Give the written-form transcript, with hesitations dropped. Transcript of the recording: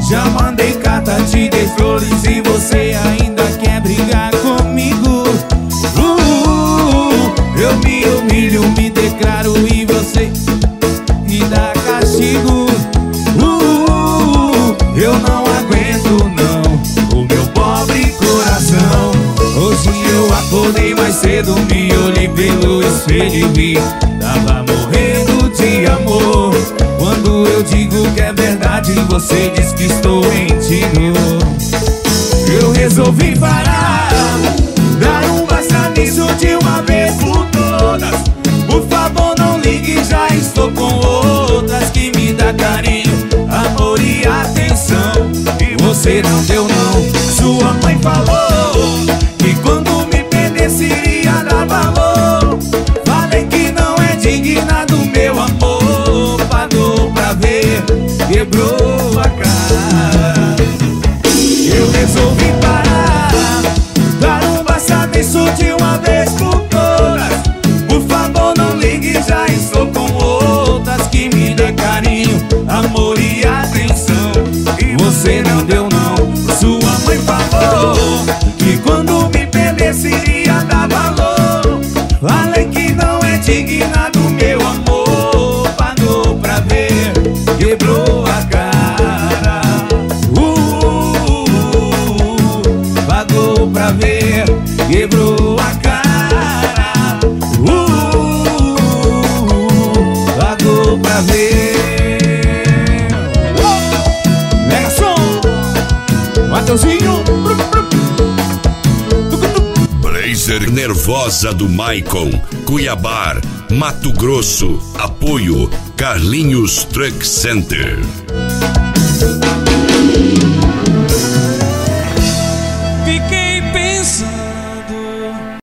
Já mandei carta, te dei flores e você ainda quer brigar comigo. Eu me humilho, me declaro e você me dá castigo. Eu não aguento não, o meu pobre coração. Hoje eu acordei mais cedo, me olhei pelo espelho e vi, tava morrendo de amor. Quando eu digo que é verdade, você diz que estou mentindo. Eu resolvi parar, dar um basta nisso de uma vez por todas. Por favor não ligue, já estou com outras que me dá carinho, amor e atenção. E você não deu não. Sua mãe falou que quando me perdesse iria dar valor. Falei que não é digna do meu amor. Pagou pra ver, quebrou a cara. Eu resolvi parar, dar um basta nisso de uma vez por todas. Por favor não ligue, já estou com outras que me dá carinho, amor e atenção. E você não deu não. Sua mãe falou que quando me perdesse iria dar valor. Falei que não é digna do meu amor. Pagou pra ver, quebrou a cara. Pagou pra ver, quebrou a cara. Pagou pra ver. Mega som, Mateuzinho. Blazer Nervosa do Maicon, Cuiabá, Mato Grosso. Apoio Carlinhos Truck Center.